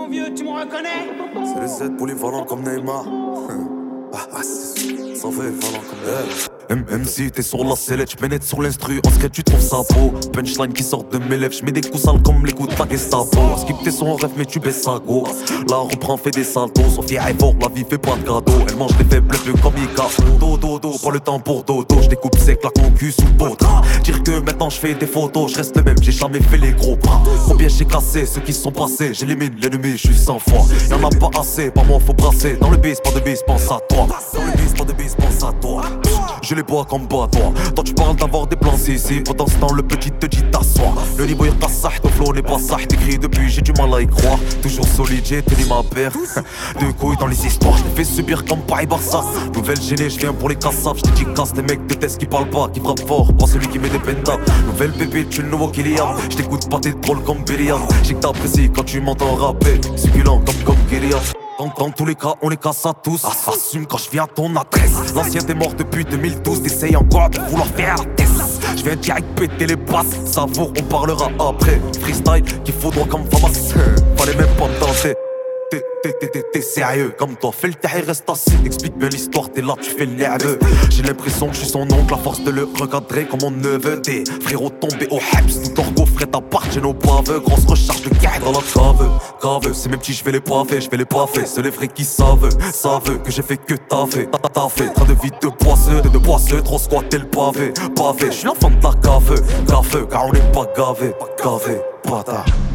mon vieux, tu me reconnais? C'est les Z polyvalents comme Neymar. Ça fait valant comme elle. MC, t'es sur la sellette, j'pénètre sur l'instru, en skate tu trouves ça beau. Punchline qui sort de mes lèvres, j'mets des coups sales comme les coups de la Gestapo. Skip t'es son rêve mais tu baisses sa go. La reprend fait des saltos, Sophia est fort, la vie fait pas de cadeau. Elle mange des faibles peu comme Ika. Dodo, pas le temps pour dodo, j'découpe sec la concu sous le potra. Dire que maintenant j'fais des photos, j'reste le même, j'ai jamais fait les gros bras. Combien j'ai cassé, ceux qui sont passés, j'élimine l'ennemi, j'suis 100 fois. Y'en a pas assez, pas moi faut brasser. Dans le bis, pas de bis, pense à toi. Dans le bis, pas de bis, pense à toi. Je les bois comme toi. Toi tu parles d'avoir des plans ici. Pendant ce temps le petit te dit t'assois. Le niveau est pas ça, ton flow n'est pas ça. T'écris depuis j'ai du mal à y croire. Toujours solide j'ai tenu ma paire. Deux couilles dans les histoires. Je les fais subir comme Paris Barça. Nouvelle gênée je viens pour les cassaves. Je dis casse les mecs détestent qui parlent pas. Qui frappent fort, pas celui qui met des pentas. Nouvelle bébé tu le nouveau Kylian. Je t'écoute pas t'es drôle comme Billiam. J'ai que t'apprécies quand tu m'entends rapper. Succulent comme Kylian. Dans tous les cas, on les casse à tous. Assume quand je viens à ton adresse. L'ancien t'es mort depuis 2012. T'essayes encore de vouloir faire la tête. Je viens direct péter les basses. Savoure, on parlera après. Freestyle qu'il faut droit comme Famas. Fallait même pas me tenter. T'es sérieux comme toi, fais le taille, reste assis. Explique bien l'histoire, t'es là, tu fais le nerveux. J'ai l'impression que je suis son oncle, la force de le recadrer comme mon neveu. T'es frérot tombé au Heps, tout torgo frais t'appartient nos baveux. Grosse recharge de guerre dans la cave. C'est mes petits, je vais les paver, c'est les vrais qui savent que j'ai fait que t'as fait. Train de vie de boisseux, trop squatter le pavé. Je suis l'enfant de la cave, car on n'est pas gavé, bâtard.